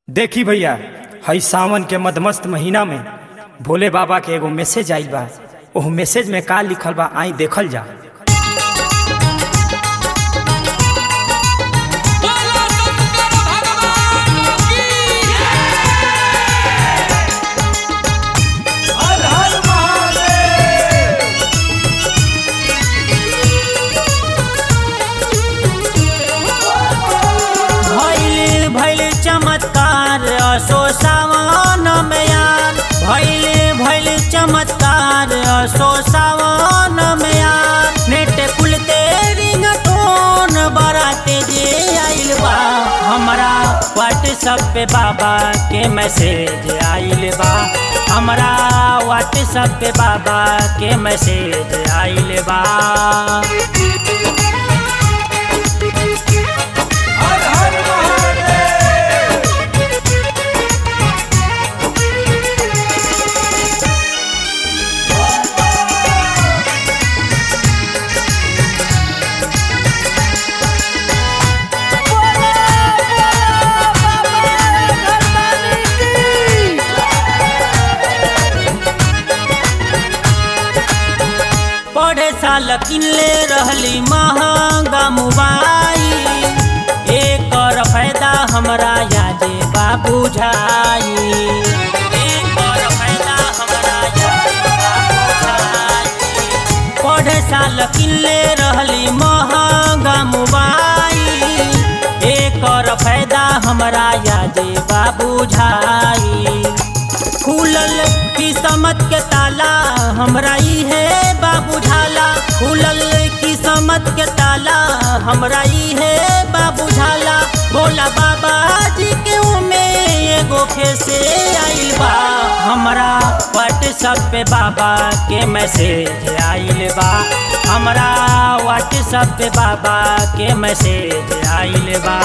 देखी भैया, हई सावन के मदमस्त महीना में भोले बाबा के एगो मैसेज आइल बा। ओह मैसेज में का लिखल बा आई देखल जा। चमत्कार असो सावन में यार भैल चमत्कार असो सावन में यार नेट खुलते रिंगटोन बराते जे आइल बा। हमरा व्हाट्सएप पे बाबा के मैसेज आइल बा। हमरा व्हाट्सएप पे बाबा के मैसेज आइल बा। पढ़े साल किनले रहली महंगा मोबाइल, एकर फायदा हमरा यादे बा बुझाई। एकर फायदा हमरा यादे बा बुझाई। पढ़े साल किनले रहली महंगा मोबाइल, एकर फायदा हमरा यादे बा बुझाई। खुलल किस्मत के ताला हमरा इहे बाबू झाला। खुलल किस्मत के ताला हमरा इहे बाबू झाला। भोला बाबा जी के उमे एगो फेसे आइल बा। हमरा व्हाट्सएप पे बाबा के मैसेज आइल बा। हमरा व्हाट्सएप पे बाबा के मैसेज आइल बा।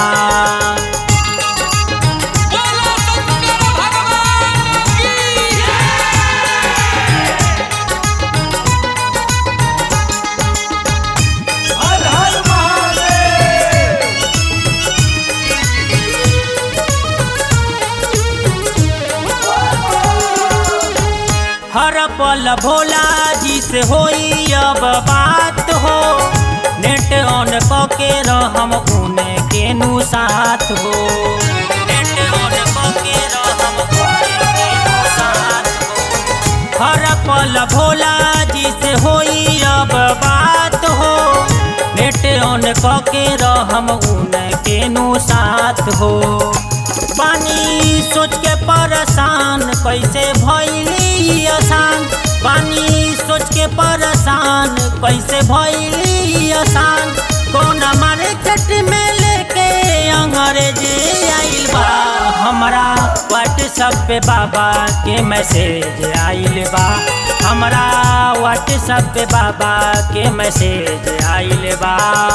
हर पल भोला जी से होई अब बात हो। नेट ऑन कके रहम उने केनु साथ हो। नेट ऑन कके रहम उने केनु साथ हो। हर पल भोला जी से होई अब बात हो। नेट ऑन कके रहम उने केनु साथ हो। पानी सोच के परेशान कैसे भइली आसान। पानी सोच के परेशान कैसे भइली आसान। कौन मार्केट में लेके अंग्रेजी आइल बा। हमरा व्हाट्सएप पे बाबा के मैसेज आइल बा। हमरा व्हाट्सएप पे बाबा के मैसेज आइल बा।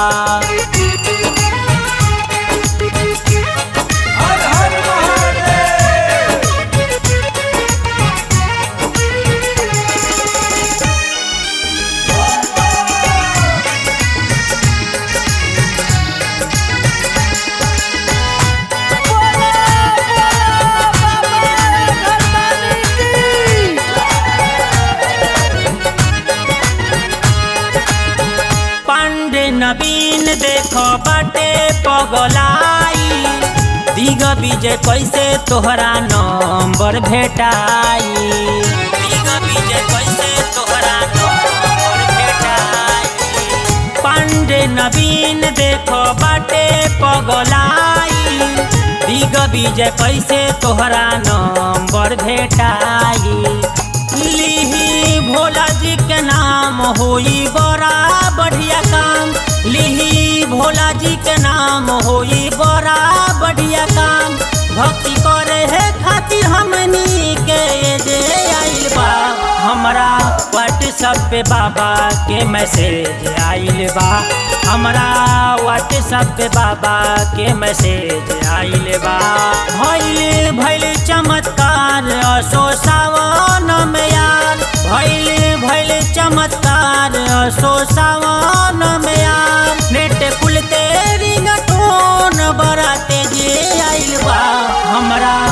नवीन देखो बाटे पगलाई। दिग विजय कैसे तोहरा नंबर भेटाई। दिग विजय कैसे तोहरा नंबर भेटाई। पांडे नवीन देखो बाटे पगलाई। दिग विजय कैसे तोहरा नंबर भेटाई। लिही भोला जी के नाम होई बड़ा बढ़िया काम। लिही भोला जी के नाम होई बड़ा बढ़िया काम। भक्ति करे है खातिर हमनी के जे आइल बा। हमरा व्हाट्सएप पे बाबा के मैसेज आइल बा। हमरा व्हाट्सएप पे बाबा के मैसेज आइल बा। भइल चमत्कार असो सावन में यार। भइल चमत्कार असो सावन में यार। नेट खुलते रिंगटोन बराते जे आइल बा। हमरा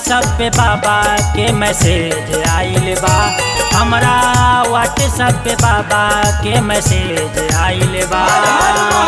व्हाट्सएप पे बाबा के मैसेज आइल बा, हमरा व्हाट्सएप पे बाबा के मैसेज आइल बा।